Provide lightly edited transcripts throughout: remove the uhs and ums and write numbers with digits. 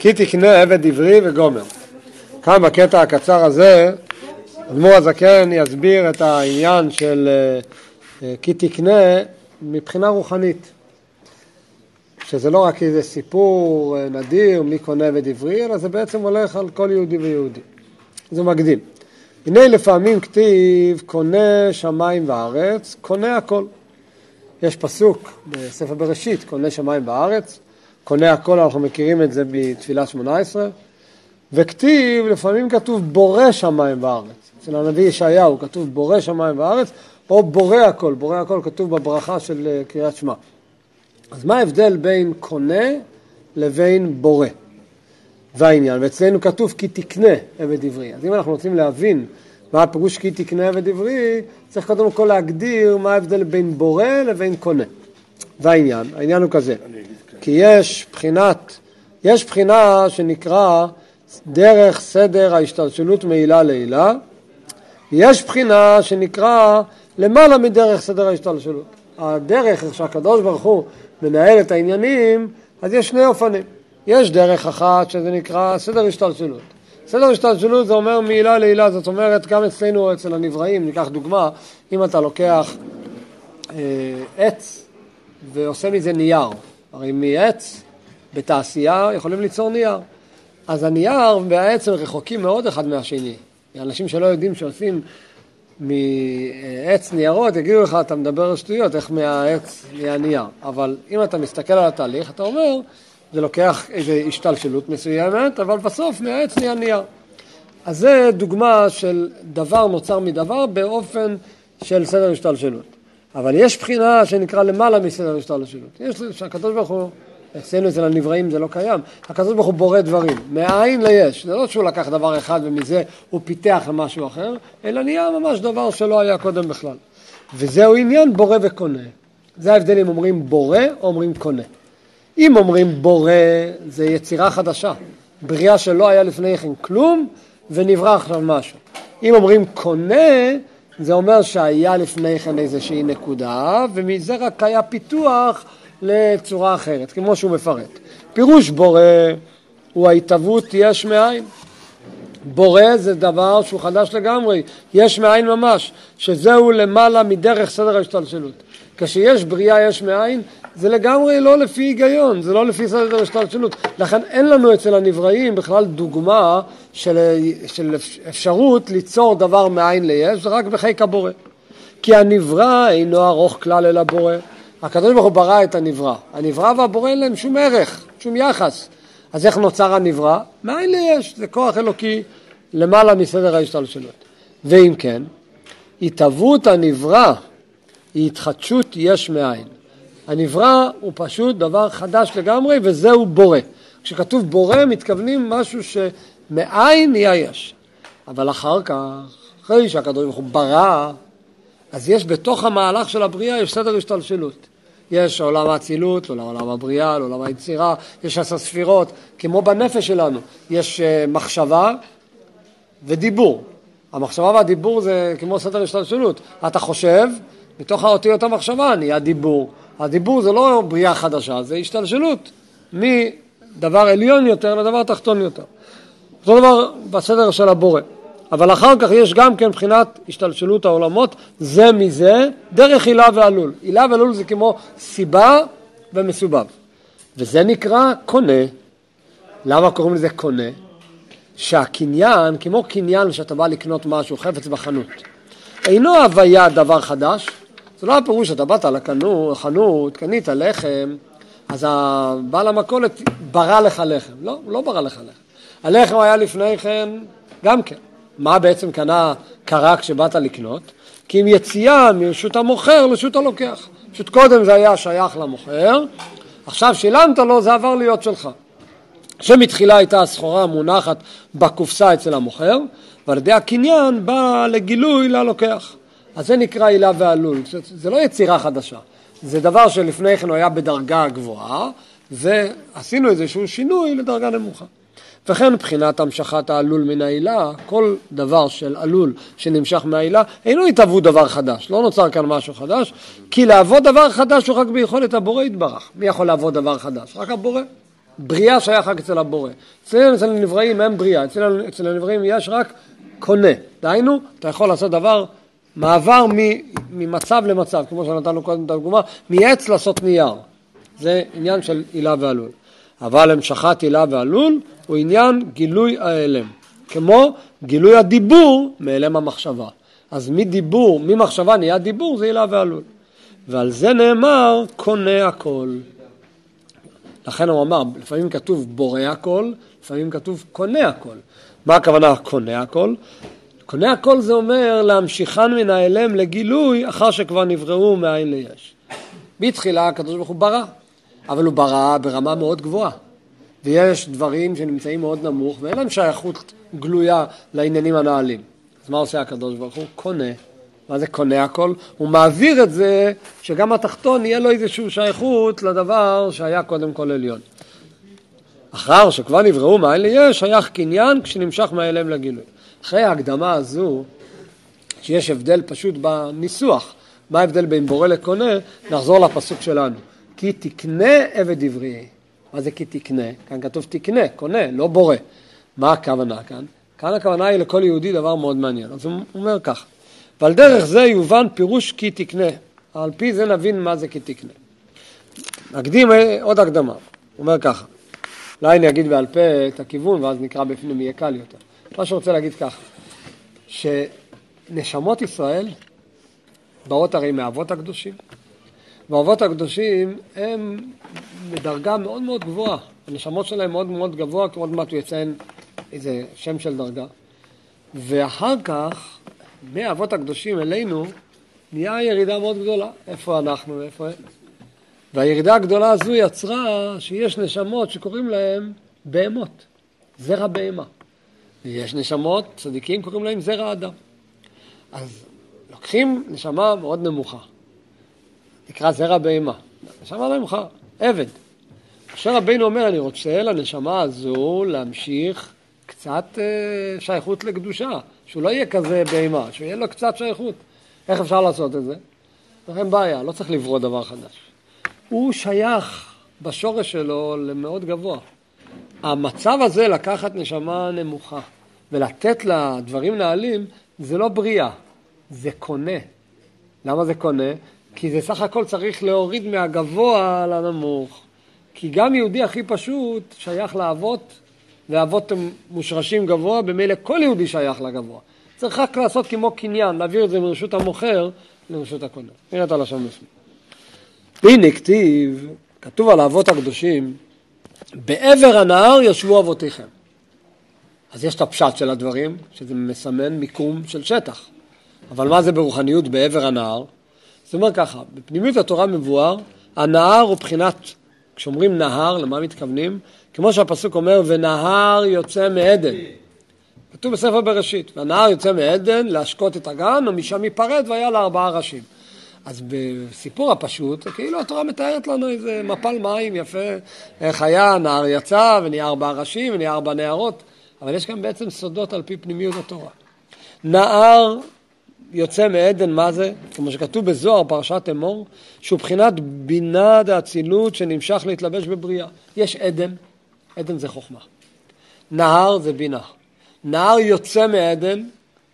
כי תקנה עבד עברי וגומר. כאן בקטע הקצר הזה, אדמו"ר הזקן יסביר את העניין של כי תקנה מבחינה רוחנית. שזה לא רק איזה סיפור נדיר, מי קונה עבד עברי, אלא זה בעצם הולך על כל יהודי ויהודי. זה מקדים. הנה לפעמים כתיב, קונה שמיים וארץ, קונה הכל. יש פסוק בספר בראשית, קונה שמיים וארץ, קונה הכל, אנחנו מכירים את זה בתפילת 18, וכתיב, לפעמים כתוב בורא שמיים וארץ. אצל הנביא ישעיהו כתוב בורא שמיים וארץ, או בורא הכל. בורא הכל כתוב בברכה של קריאת שמע. אז מה ההבדל בין קונה לבין בורא? והעניין, ואצלנו כתוב כי תקנה עבד עברי. אז אם אנחנו רוצים להבין מה הפירוש כי תקנה עבד עברי, צריך קודם כל להגדיר מה ההבדל בין בורא לבין קונה. העניין הוא כזה, כי יש בחינה שנקרא דרך סדר ההשתלשלות מעילה לעילה, יש בחינה שנקרא למעלה מדרך סדר ההשתלשלות. הדרך שהקדוש ברוך הוא מנהל את העניינים, אז יש שני אופנים. יש דרך אחת שזה נקרא סדר השתלשלות. סדר השתלשלות זה אומר מעילה לעילה, זאת אומרת גם אצלנו, אצל הנבראים, ניקח דוגמה, אם אתה לוקח עץ ועושה מזה נייר, הרי מעץ בתעשייה יכולים ליצור נייר, אז הנייר והעץ הם רחוקים מאוד אחד מהשני. אנשים שלא יודעים שעושים מעץ ניירות, יגידו לך, אתה מדבר על שטויות, איך מהעץ נהיה נייר. אבל אם אתה מסתכל על התהליך, אתה אומר, זה לוקח איזו השתלשלות מסוימת, אבל בסוף מהעץ נהיה נייר. אז זה דוגמה של דבר נוצר מדבר באופן של סדר השתלשלות. אבל יש בחינה שנקרא למעלה מסדר השתלשלות. שהקדוש ברוך הוא, אצלנו אצל הנבראים זה לא קיים, הקדוש ברוך הוא בורא דברים, מאין ליש. זה לא שהוא לקח דבר אחד ומזה הוא פיתח למשהו אחר, אלא נהיה ממש דבר שלא היה קודם בכלל. וזהו עניין בורא וקונה. זה ההבדל אם אומרים בורא או אומרים קונה. אם אומרים בורא זה יצירה חדשה, בריאה שלא היה לפני כן כלום ונברא עכשיו משהו. אם אומרים קונה, זה אומר שהיה לפני כן איזושהי נקודה, ומזה רק היה פיתוח לצורה אחרת, כמו שהוא מפרט. פירוש בורא הוא ההתהוות יש מאין. בורא זה דבר שהוא חדש לגמרי, יש מאין ממש, שזהו למעלה מדרך סדר ההשתלשלות. כשיש בריאה יש מאין, זה לגמרי לא לפי היגיון, זה לא לפי סדר ההשתלשלות. לכן אין לנו אצל הנבראים בכלל דוגמה של אפשרות ליצור דבר מאין ליש, זה רק בחיק הבורא. כי הנברא אינו ארוך כלל אל הבורא. הקדוש ברוך הוא ברא את הנברא. הנברא והבורא אין להם שום ערך, שום יחס. אז איך נוצר הנברא? מאין ליש, זה כוח אלוקי למעלה מסדר ההשתלשלות. ואם כן, התהוות הנברא היא התחדשות יש מאין. הנברא הוא פשוט דבר חדש לגמרי, וזהו בורא. כשכתוב בורא מתכוונים משהו שמאין נהיה יש. אבל אחר כך, אחרי שהקדוש ברוך הוא ברא, אז יש בתוך המהלך של הבריאה יש סדר השתלשלות. יש עולם האצילות, לעולם הבריאה, לעולם היצירה, יש 10 ספירות, כמו בנפש שלנו. יש מחשבה ודיבור. המחשבה והדיבור זה כמו סדר השתלשלות. אתה חושב, מתוך האותיות המחשבה נהיה דיבור. הדיבור זה לא בריאה חדשה, זה השתלשלות מדבר עליון יותר לדבר תחתון יותר. זה דבר בסדר של הבורא. אבל אחר כך יש גם כן בחינת השתלשלות העולמות, זה מזה, דרך הילה ועלול. הילה ועלול זה כמו סיבה ומסובב. וזה נקרא קונה. למה קוראים לזה קונה? שהקניין, כמו קניין שאתה בא לקנות משהו, חפץ בחנות, אינו הוויה דבר חדש. זה לא הפירוש שאתה באת לחנות, קנית לחם, אז הבעל המכולת ברא לך לחם. לא, הוא לא ברא לך לחם. הלחם היה לפני כן גם כן. מה בעצם קרה כשבאת לקנות? כי עם יציאה מרשות המוכר לרשות הלוקח. פשוט קודם זה היה שייך למוכר, עכשיו שילמת לו, זה עבר להיות שלך. שמתחילה הייתה הסחורה מונחת בקופסה אצל המוכר, ועל ידי הקניין בא לגילוי ללוקח. אז זה נקרא הילה ועלול. זה לא יצירה חדשה. זה דבר שלפני כן הוא היה בדרגה גבוהה, ועשינו איזשהו שינוי לדרגה נמוכה. וכן מבחינת המשכת העלול מן העילה, כל דבר של עלול שנמשך מהעילה, אינו התהוות דבר חדש, לא נוצר כאן משהו חדש, כי לעבוד דבר חדש הוא רק ביכולת הבורא יתברך. מי יכול לעבוד דבר חדש? רק הבורא. בריאה שייך רק אצל הבורא. אצל הנבראים אין בריאה, אצל הנבראים יש רק קונה. דהיינו, אתה יכול לעשות דבר, מעבר ממצב למצב, כמו שנתנו קודם את הדוגמה, מעץ לעשות נייר. זה עניין של עילה ועלול. אבל המשכת עילה ועלול הוא עניין גילוי ההלם. כמו גילוי הדיבור מהלם המחשבה. אז מדיבור, ממחשבה נהיה דיבור, זה עילה ועלול. ועל זה נאמר, קונה הכל. לכן הוא אמר, לפעמים כתוב בורא הכל, לפעמים כתוב קונה הכל. מה הכוונה קונה הכל? קונה הכל זה אומר להמשיכן מן ההלם לגילוי אחר שכבר נבראו מאין ליש. בתחילה הקדוש ברוך הוא ברא, אבל הוא ברא ברמה מאוד גבוהה. ויש דברים שנמצאים מאוד נמוך ואין להם שייכות גלויה לעניינים הנעלים. אז מה עושה הקדוש ברוך הוא? קונה. מה זה קונה הכל? הוא מעביר את זה שגם התחתון יהיה לו איזושהי שייכות לדבר שהיה קודם כל עליון. אחר שכבר נבראו מאין ליש, שייך קניין כשנמשך מההלם לגילוי. אחרי ההקדמה הזו, שיש הבדל פשוט בניסוח, מה ההבדל בין בורא לקונה, נחזור לפסוק שלנו. כי תקנה עבד עברי. מה זה כי תקנה? כאן כתוב תקנה, קונה, לא בורא. מה הכוונה כאן? כאן הכוונה היא לכל יהודי דבר מאוד מעניין. אז הוא אומר כך. ועל דרך זה יובן פירוש כי תקנה. על פי זה נבין מה זה כי תקנה. נקדים עוד הקדמה. הוא אומר ככה. אולי אני אגיד בעל פה את הכיוון, ואז נקרא בפנים יהיה קל יותר. מה שרוצה להגיד ככה. שנשמות ישראל באות הרי מאבות הקדושים. והאבות הקדושים הם בדרגה מאוד מאוד גבוהה. הנשמות שלהם מאוד מאוד גבוה, כי עוד מעט הוא יציין איזה שם של דרגה. ואחר כך, מהאבות הקדושים אלינו, נהיה ירידה מאוד גדולה. איפה אנחנו ואיפה הם? והירידה הגדולה הזו יצרה שיש נשמות שקוראים להם בהמות. זרע בהמה. ויש נשמות, צדיקים קוראים להם זרע אדם. אז לוקחים נשמה מאוד נמוכה. נקרא זרע בהמה. נשמה נמוכה, עבד. משה רבינו אומר, אני רוצה לנשמה הזו להמשיך קצת שייכות לקדושה. שהוא לא יהיה כזה בהמה, שהוא יהיה לו קצת שייכות. איך אפשר לעשות את זה? אין בעיה, לא צריך לברוא דבר חדש. הוא שייך בשורש שלו למאוד גבוה. המצב הזה לקחת נשמה נמוכה ולתת לה דברים נעלים, זה לא בריאה, זה קונה. למה זה קונה? כי זה סך הכל צריך להוריד מהגבוה לנמוך. כי גם יהודי הכי פשוט שייך לאבות, ואבות הם מושרשים גבוה, במילא כל יהודי שייך לגבוה. צריך רק לעשות כמו קניין, להעביר את זה מרשות המוכר לרשות הקונה. נראה את הלשון לפני. והנה כתיב, כתוב על האבות הקדושים, בעבר הנהר ישבו אבותיכם. אז יש את הפשט של הדברים, שזה מסמן מיקום של שטח. אבל מה זה ברוחניות בעבר הנהר? זאת אומרת ככה, בפנימיות התורה מבואר, הנהר הוא בחינת, כשאומרים נהר, למה מתכוונים? כמו שהפסוק אומר, ונהר יוצא מעדן. כתוב בספר בראשית, והנהר יוצא מעדן להשקות את הגן, ומשם ייפרד והיה לה 4 ראשים. אז בסיפור הפשוט, כאילו התורה מתארת לנו איזה מפל מים יפה, איך היה, נהר יצא ונהיה 4 ראשים ונהיה 4 נהרות, אבל יש כאן בעצם סודות על פי פנימיות התורה. נהר יוצא מעדן, מה זה? כמו שכתוב בזוהר, פרשת אמור, שהוא בחינת בינה דאצילות שנמשך להתלבש בבריאה. יש עדן, עדן זה חוכמה. נהר זה בינה. נהר יוצא מעדן,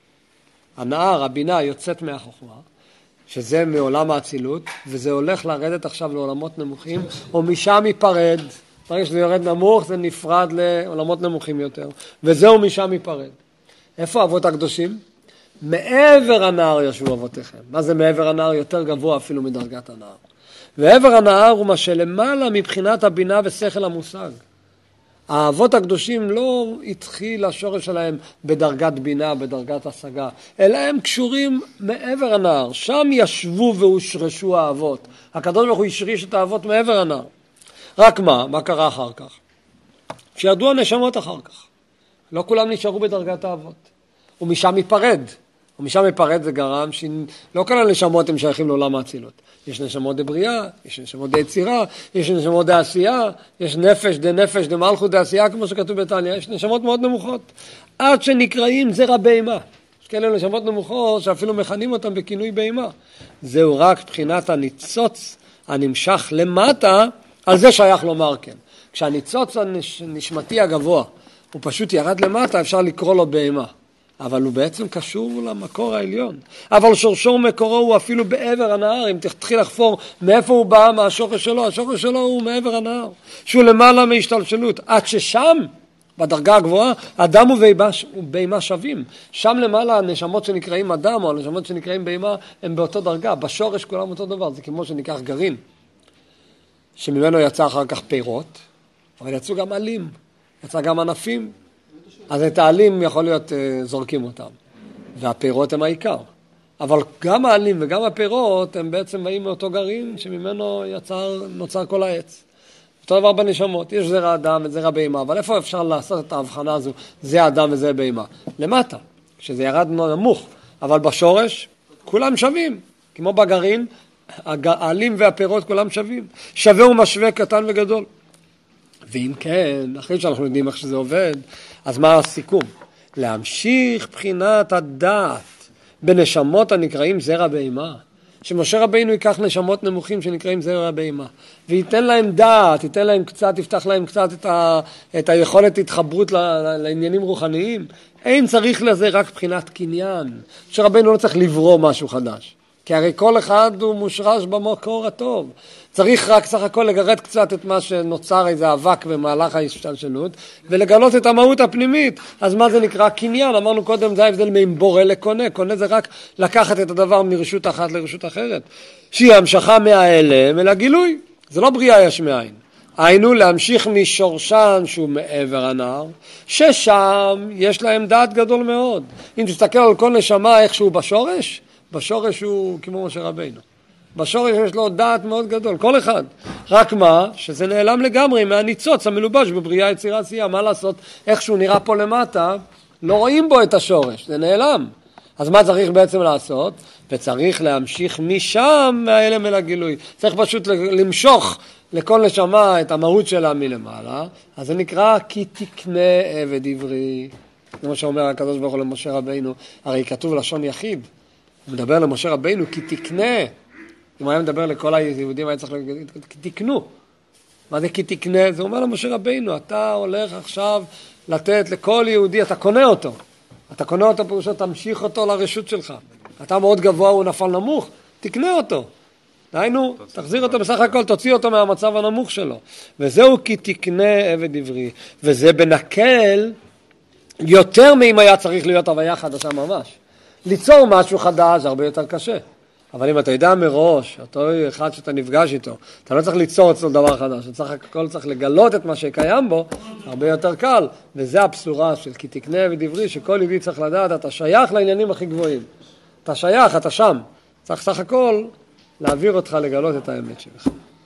הנהר, הבינה יוצאת מהחוכמה, שזה מעולם האצילות, וזה הולך לרדת עכשיו לעולמות נמוכים, או משם ייפרד. ברגע שזה יורד נמוך, זה נפרד לעולמות נמוכים יותר, וזהו משם ייפרד. איפה אבות הקדושים? מעבר הנהר ישבו אבותיכם. מה זה מעבר הנהר? יותר גבוה אפילו מדרגת הנהר. ועבר הנהר הוא מה שלמעלה מבחינת הבינה ושכל המושג. האבות הקדושים לא התחיל השורש שלהם בדרגת בינה, בדרגת השגה, אלא הם קשורים מעבר הנהר. שם ישבו והושרשו האבות. הקדוש ברוך הוא השריש את האבות מעבר הנהר. רק מה קרה אחר כך? שירדו הנשמות אחר כך. לא כולם נשארו בדרגת האבות. ומשם ייפרד. ומשם ייפרד זה גרם שלא כל הנשמות הם שייכים לעולם האצילות. יש נשמות דבריאה, יש נשמות דיצירה, יש נשמות דעשייה, יש נפש דמלכות דעשייה, כמו שכתוב בתניא, יש נשמות מאוד נמוכות. עד שנקראים זרע בהמה. יש כאלה נשמות נמוכות שאפילו מכנים אותם בכינוי בהמה. זהו רק בחינת הניצוץ הנמשך למטה, על זה שייך לומר כן. כשהניצוץ הנשמתי הגבוה הוא פשוט ירד למטה, אפשר לקרוא לו בהמה. אבל הוא בעצם קשור למקור העליון. אבל שורשו מקורו הוא אפילו בעבר הנהר. אם תתחיל לחפור מאיפה הוא בא, מהשורש שלו, השורש שלו הוא מעבר הנהר. שהוא למעלה מהשתלשלות. עד ששם, בדרגה הגבוהה, אדם ובהמה שווים. שם למעלה הנשמות שנקראים אדם או הנשמות שנקראים בהמה הם באותו דרגה. בשורש כולם אותו דבר. זה כמו שניקח גרעין, שממנו יצא אחר כך פירות, אבל יצאו גם עלים, יצא גם ענפים. אז את העלים יכול להיות זורקים אותם, והפירות הם העיקר. אבל גם העלים וגם הפירות הם בעצם באים מאותו גרעין שממנו נוצר כל העץ. אותו דבר בנשמות, יש זרע אדם וזרע בהמה, אבל איפה אפשר לעשות את ההבחנה הזו, זה אדם וזה בהמה? למטה, שזה ירד נמוך, אבל בשורש כולם שווים, כמו בגרעין, העלים והפירות כולם שווים, שווה ומשווה קטן וגדול. ואם כן, אחרי שאנחנו יודעים איך שזה עובד, אז מה הסיכום? להמשיך בחינת הדעת בנשמות הנקראים זרע בהמה. שמשה רבינו ייקח נשמות נמוכים שנקראים זרע בהמה, וייתן להם דעת, ייתן להם קצת, יפתח להם קצת את היכולת התחברות לעניינים רוחניים. אין צריך לזה רק בחינת קניין. משה רבינו לא צריך לברוא משהו חדש. כי הרי כל אחד הוא מושרש במקור הטוב. צריך רק סך הכל לגרד קצת את מה שנוצר איזה אבק במהלך ההשתלשלות, ולגלות את המהות הפנימית. אז מה זה נקרא? קניין. אמרנו קודם, זה ההבדל בין בורא לקונה. קונה זה רק לקחת את הדבר מרשות אחת לרשות אחרת. שהיא המשכה מהאלם אל הגילוי. זה לא בריאה יש מאין. היינו להמשיך משורשן שהוא מעבר הנהר, ששם יש להם דעת גדול מאוד. אם תסתכל על כל נשמה איך שהוא בשורש, בשורש הוא כמו משה רבינו. בשורש יש לו דעת מאוד גדול, כל אחד. רק מה? שזה נעלם לגמרי מהניצוץ המלובש בבריאה יצירה עשייה. מה לעשות? איך שהוא נראה פה למטה, לא רואים בו את השורש, זה נעלם. אז מה צריך בעצם לעשות? וצריך להמשיך משם מהאלם אל הגילוי. צריך פשוט למשוך לכל נשמה את המהות שלה מלמעלה. אז זה נקרא כי תקנה עבד עברי. כמו שאומר הקדוש ברוך הוא למשה רבינו, הרי כתוב לשון יחיד. הוא מדבר למשה רבינו כי תקנה. אם הוא היה מדבר לכל היהודים, היה צריך להגיד, כי תקנו. מה זה כי תקנה? זה אומר למשה רבינו, אתה הולך עכשיו לתת לכל יהודי, אתה קונה אותו. אתה קונה אותו פירושו, תמשיך אותו לרשות שלך. אתה מאוד גבוה, הוא נפל נמוך, תקנה אותו. דהיינו, תחזיר אותו בסך הכל, תוציא אותו מהמצב הנמוך שלו. וזהו כי תקנה עבד עברי. וזה בנקל יותר מאם היה צריך להיות הוויה חדשה ממש. ליצור משהו חדש זה הרבה יותר קשה. אבל אם אתה יודע מראש, אותו אחד שאתה נפגש איתו, אתה לא צריך ליצור אצלו דבר חדש, אתה צריך הכל צריך לגלות את מה שקיים בו, הרבה יותר קל, וזה הבשורה של כי תקנה עבד עברי, שכל יהודי צריך לדעת, אתה שייך לעניינים הכי גבוהים. אתה שייך, אתה שם. צריך סך הכל להעביר אותך לגלות את האמת שלך.